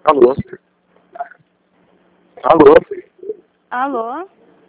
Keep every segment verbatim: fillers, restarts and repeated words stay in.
Alô? Alô? Alô?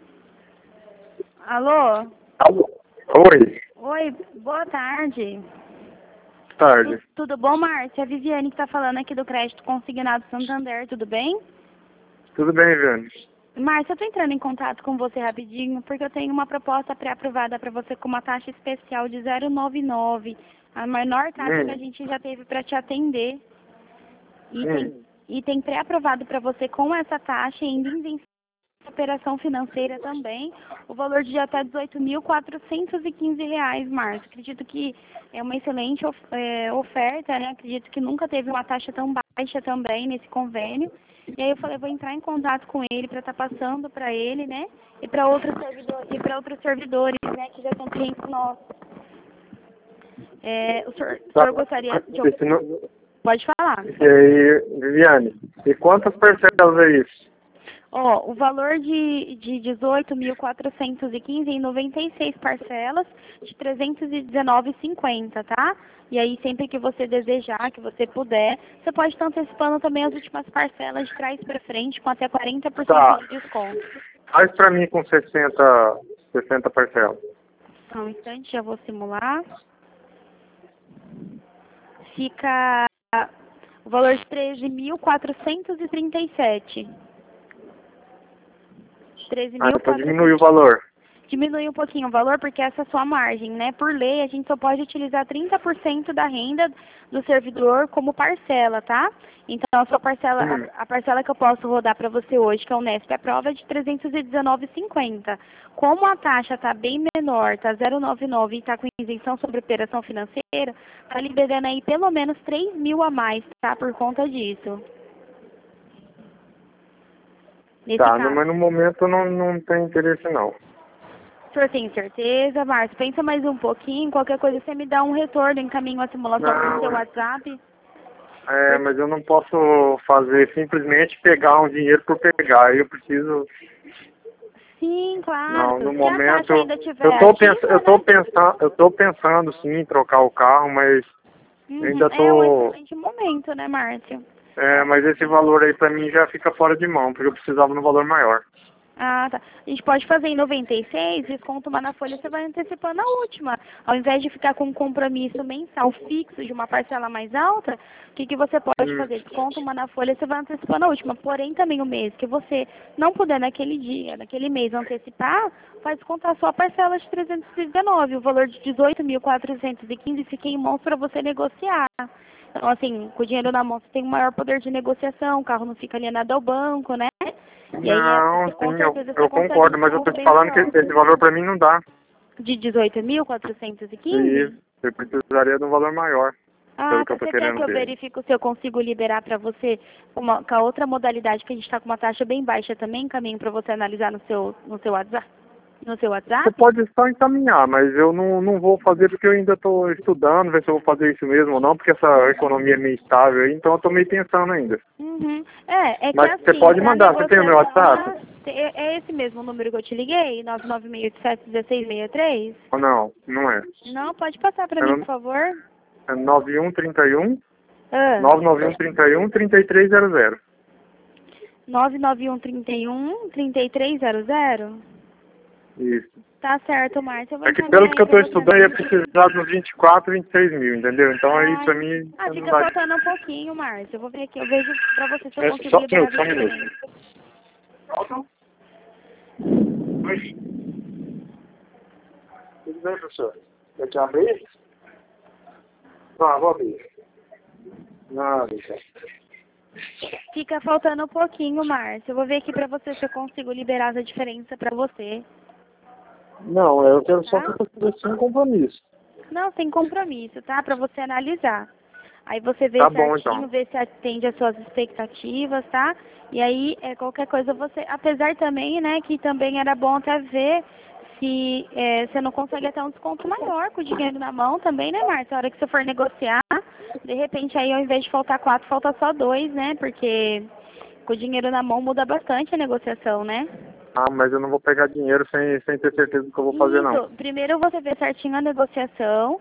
Alô? Alô? Oi, Oi, boa tarde. tarde. Tu- tudo bom, Márcia? A Viviane que tá falando aqui do Crédito Consignado Santander, tudo bem? Tudo bem, Viane? Márcia, eu tô entrando em contato com você rapidinho, porque eu tenho uma proposta pré-aprovada para você com uma taxa especial de zero vírgula noventa e nove, a menor taxa Hum. que a gente já teve para te atender. E Hum. tem, e tem pré-aprovado para você com essa taxa ainda em operação financeira também, o valor de até dezoito mil quatrocentos e quinze reais, Márcio. Acredito que é uma excelente of é, oferta, né? Acredito que nunca teve uma taxa tão baixa também nesse convênio. E aí eu falei, vou entrar em contato com ele para estar passando para ele, né? E para outros servidores, e para outros servidores, né? Que já são clientes nossos. É, o senhor, o senhor gostaria de... Esse não... Pode falar. E aí, Viviane, e quantas parcelas é isso? Ó, o valor de, de dezoito mil quatrocentos e quinze em noventa e seis parcelas de trezentos e dezenove reais e cinquenta centavos, tá? E aí, sempre que você desejar, que você puder, você pode estar antecipando também as últimas parcelas de trás para frente com até quarenta por cento Tá. de desconto. Faz pra mim com sessenta, sessenta parcelas. Só um instante, já vou simular. Fica o valor de treze mil quatrocentos e trinta e sete. treze Ah, mil então diminui o valor. Diminui um pouquinho o valor porque essa é a sua margem, né? Por lei, a gente só pode utilizar trinta por cento da renda do servidor como parcela, tá? Então, a sua parcela, Hum. a, a parcela que eu posso rodar para você hoje, que é o Nesp, a prova é de trezentos e dezenove reais e cinquenta centavos. Como a taxa está bem menor, tá zero vírgula noventa e nove e está com isenção sobre operação financeira, tá liberando aí pelo menos três mil a mais, tá? Por conta disso. Nesse Tá, caso. mas no momento não, não tem interesse não. O senhor tem certeza, Márcio? Pensa mais um pouquinho, qualquer coisa você me dá um retorno, encaminho a simulação para o seu Não, WhatsApp. é, mas eu não posso fazer simplesmente pegar um dinheiro por pegar. Eu preciso... Sim, claro. Não, no Se momento, a taxa ainda estiver eu tô, ativa, pens eu, tô né? pensando, eu tô pensando sim em trocar o carro, mas Uhum. ainda É um tô... excelente momento, né, Márcio? É, mas esse valor aí pra mim já fica fora de mão, porque eu precisava de um valor maior. Ah, tá. A gente pode fazer em noventa e seis, desconto uma na folha, você vai antecipando a última. Ao invés de ficar com um compromisso mensal fixo de uma parcela mais alta, o que, que você pode Hum. fazer? Desconto uma na folha, você vai antecipando a última. Porém, também o mês que você não puder naquele dia, naquele mês antecipar, vai descontar só a parcela de trezentos e dezenove. O valor de dezoito mil quatrocentos e quinze fica em mãos para você negociar. Então, assim, com o dinheiro na mão, você tem um maior poder de negociação, o carro não fica alienado ao banco, né? E aí, é, Não, você, com sim, eu, certeza, você eu consegue um concordo, mas eu tô desconto te bem falando que maior. esse, esse valor pra mim não dá. De dezoito mil quatrocentos e E quinze? eu precisaria de um valor maior, Ah, pelo que tá. eu tô Você quer querendo que eu ver. verifique se eu consigo liberar para você uma, com a outra modalidade que a gente está com uma taxa bem baixa também, caminho para você analisar no seu, no seu WhatsApp? No seu Você WhatsApp? pode só encaminhar, mas eu não, não vou fazer porque eu ainda estou estudando, ver se eu vou fazer isso mesmo ou não, porque essa economia é meio estável aí, então eu estou meio pensando ainda. Uhum. É, é que Mas você assim, pode para mandar, você tem o meu negociação, WhatsApp? é é esse mesmo número que eu te liguei? nove nove seis oito sete um seis seis três? Ou não? Não é. Não, pode passar para É, mim, no- por favor. é nove um três um, Ah, nove nove um três um, três três zero zero. nove nove um três um, três três zero zero? Isso. Tá certo, Márcia. Eu vou É que pelo encaminhar que aí eu pra estou você estudando, eu ia analisar. precisar de uns vinte e quatro, vinte e seis mil, entendeu? Então aí Ah, pra mim ah, não fica dá. faltando um pouquinho, Márcia. Eu vou ver aqui, eu vejo pra você se eu É, consigo só um liberar minuto, a só um minuto. diferença. Oi. Tudo bem, professor? Quer que abrir? Não, vou abrir. Não, deixa. Fica faltando um pouquinho, Márcia. Eu vou ver aqui pra você se eu consigo liberar essa diferença pra você. Não, eu quero só Tá? que você dê um compromisso. Não, sem compromisso, tá? Pra você analisar. Aí você vê Tá bom, certinho, então. vê se atende às suas expectativas, tá? E aí, é, qualquer coisa você... Apesar também, né, que também era bom até ver se é, você não consegue até um desconto maior com o dinheiro na mão também, né, Márcia? A hora que você for negociar, de repente aí ao invés de faltar quatro, falta só dois, né? Porque com o dinheiro na mão muda bastante a negociação, né? Ah, mas eu não vou pegar dinheiro sem, sem ter certeza do que eu vou fazer, não. Isso. Primeiro você vê certinho a negociação.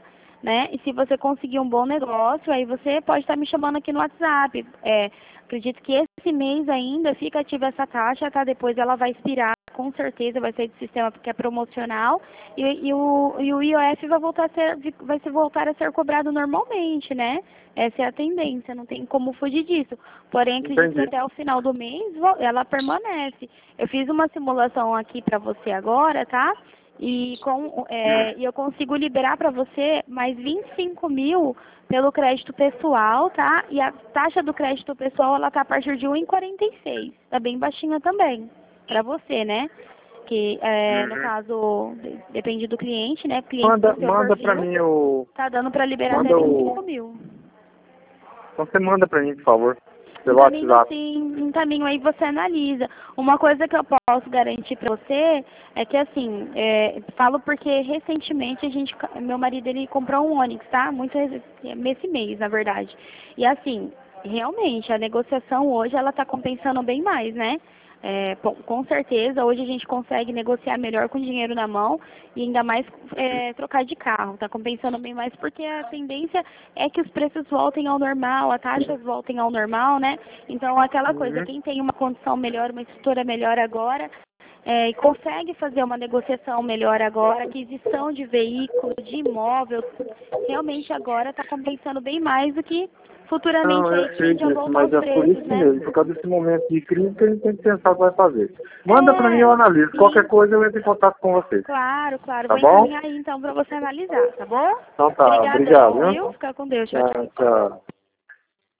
né? E se você conseguir um bom negócio, aí você pode estar me chamando aqui no WhatsApp. É, acredito que esse mês ainda fica ativa essa taxa, tá? Depois ela vai expirar, com certeza vai sair do sistema porque é promocional e, e, o, e o I O F vai voltar a ser, vai se voltar a ser cobrado normalmente, né? Essa é a tendência, não tem como fugir disso. Porém, acredito Entendi. que até o final do mês vo- ela permanece. Eu fiz uma simulação aqui para você agora, tá? E, com, é, e eu consigo liberar para você mais vinte e cinco mil pelo crédito pessoal, tá? E a taxa do crédito pessoal, ela tá a partir de um vírgula quarenta e seis. Tá bem baixinha também, para você, né? Que, é, no Uhum. caso, de- depende do cliente, né? Cliente Manda, do seu manda pra perfil, mim o... tá dando para liberar Manda até vinte e cinco o... mil. Então você manda pra mim, por favor, pelo Encaminho WhatsApp. sim, encaminho aí você analisa. Uma coisa que eu posso garantir para você é que assim, é, falo porque recentemente a gente, meu marido ele comprou um Onix, tá? Muito rec- esse mês, na verdade. E assim, realmente a negociação hoje ela está compensando bem mais, né? É, bom, com certeza, hoje a gente consegue negociar melhor com dinheiro na mão e ainda mais é, trocar de carro. Está compensando bem mais porque a tendência é que os preços voltem ao normal, as taxas voltem ao normal, né? Então, aquela coisa, Uhum. quem tem uma condição melhor, uma estrutura melhor agora, é, e consegue fazer uma negociação melhor agora, aquisição de veículo, de imóvel, realmente agora está compensando bem mais do que Não, futuramente eu aí que sei tende a disso, voltar mas os é por preços, isso né? mesmo, por causa desse momento de crise que a gente tem que pensar o que vai fazer. Manda pra mim, eu É, analiso. Qualquer sim, coisa eu entro em contato com você. claro, claro. Tá Vou bom? encaminhar aí então para você analisar, tá bom? Então tá, obrigado, Obrigadão, viu? viu? Fica com Deus. Tchau, tchau. Tchau, tchau.